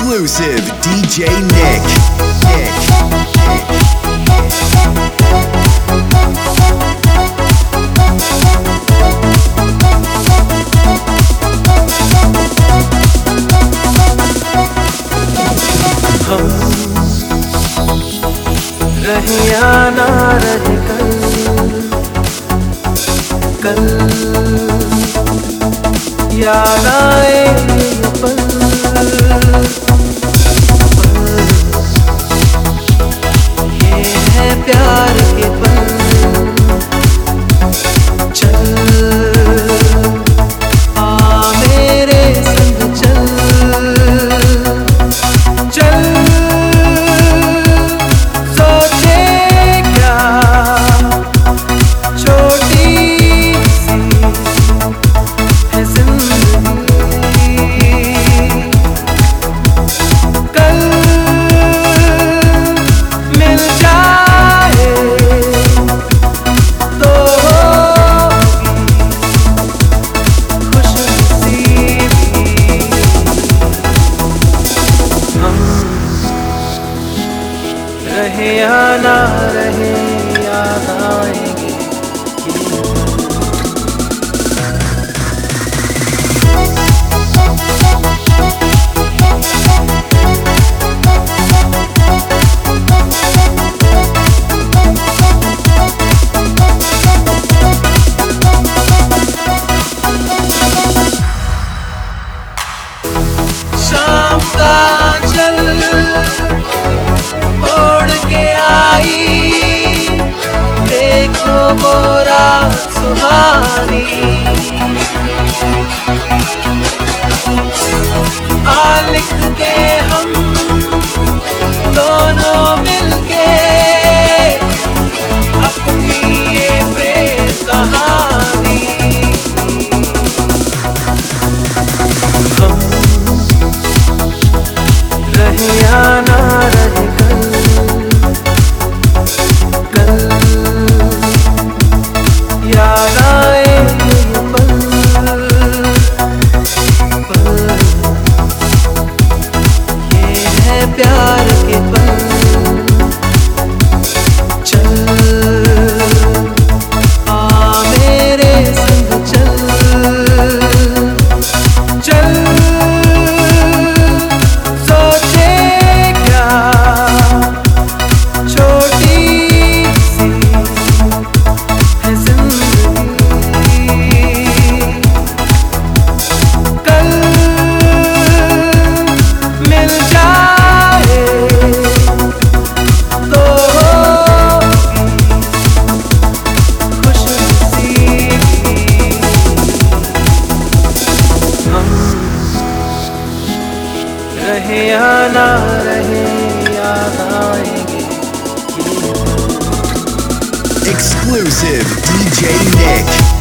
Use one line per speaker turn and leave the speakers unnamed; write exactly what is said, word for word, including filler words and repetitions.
Exclusive D J Nick. Nick.
हम रहे या ना रहे कल कल याद आए ये पल ये है प्यार के पल चल आ मेरे संग चल चल सोचे क्या छोटी सी है जिंदगी कल मिल जाए तो खुशनसीबी हम रहे या ना रहे याद आएंगे शाम का चल ओढ़ के आई देखो वो रात सुहानी आ लिख के हम दोनों मिलके अपनी ये प्रेम कहानी हम रहे या ना रहे कल कल याद आए ये पल पल ये है प्यार के पल चल आ मेरे संग चल चल सोचे क्या छोटी सी है जिंदगी कल मिल जाए तो खुशनसीबी हम रहे या ना रहे याद आएंगे
Exclusive D J Nick.